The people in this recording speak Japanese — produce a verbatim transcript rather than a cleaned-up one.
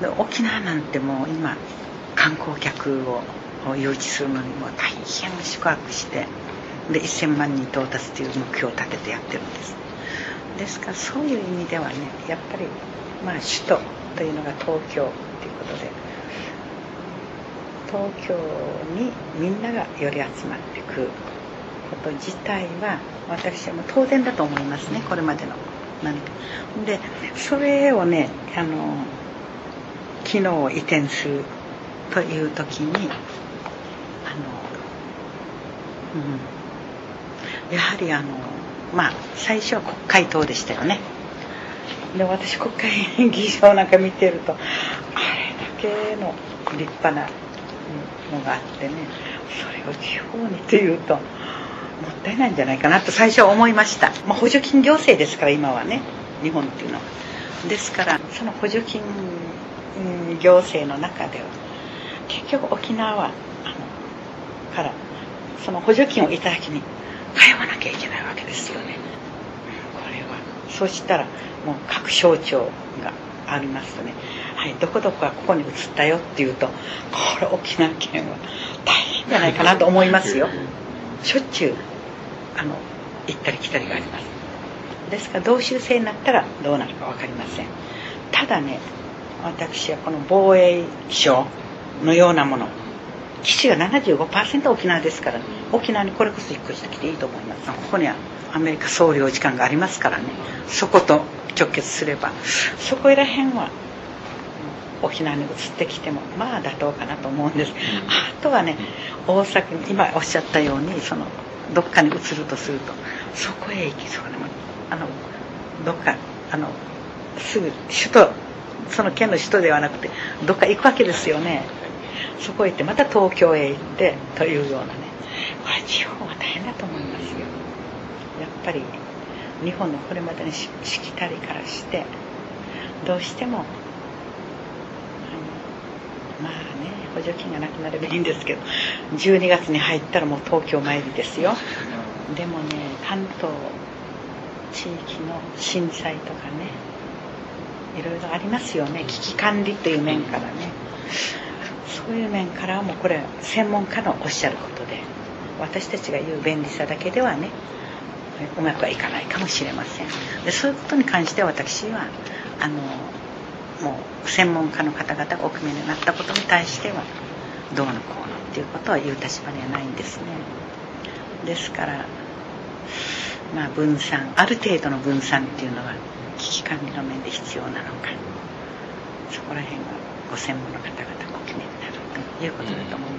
で沖縄なんてもう今観光客を誘致するのにも大変宿泊してでせんまんにん到達という目標を立ててやってるんです。ですからそういう意味ではねやっぱりまあ首都というのが東京ということで東京にみんながより集まってくること自体は私はもう当然だと思いますね。これまでの何かでそれをねあの機能を移転するという時にあの、うん、やはりあのまあ最初は国会党でしたよね。で私国会議場なんか見てるとあれだけの立派なのがあってねそれを地方にというともったいないんじゃないかなと最初は思いました。まあ、補助金行政ですから今はね日本っていうのはですからその補助金行政の中では結局沖縄はあのからその補助金をいただきに通わなきゃいけないわけですよね。これはそうしたらもう各省庁がありますとね、はい、どこどこがここに移ったよっていうとこれ沖縄県は大変じゃないかなと思いますよ。しょっちゅうあの行ったり来たりがあります。ですから同州制になったらどうなるか分かりません。ただね私はこの防衛省のようなもの基地が ななじゅうごパーセント 沖縄ですから、ね、沖縄にこれこそ引っ越してきていいと思います。ここにはアメリカ総領事館がありますからねそこと直結すればそこら辺は沖縄に移ってきてもまあ妥当かなと思うんです。あとはね大阪に今おっしゃったようにそのどっかに移るとするとそこへ行きそうなあのどっかあのすぐ首都その県の首都ではなくてどっか行くわけですよね。そこへ行ってまた東京へ行ってというようなねこれ地方は大変だと思いますよ。やっぱり日本のこれまでのしきたりからしてどうしてもまあね補助金がなくなればいいんですけどじゅうにがつに入ったらもう東京参りですよ。でもね関東地域の震災とかねいろいろありますよね。危機管理という面からねそういう面からはもうこれは専門家のおっしゃることで私たちが言う便利さだけではねうまくはいかないかもしれません。でそういうことに関して私はあのもう専門家の方々がお決めになったことに対してはどうのこうのっていうことは言う立場にはないんですね。ですからまあ分散ある程度の分散っていうのは危機管理の面で必要なのかそこら辺はご専門の方々がお決めになるということだと思います。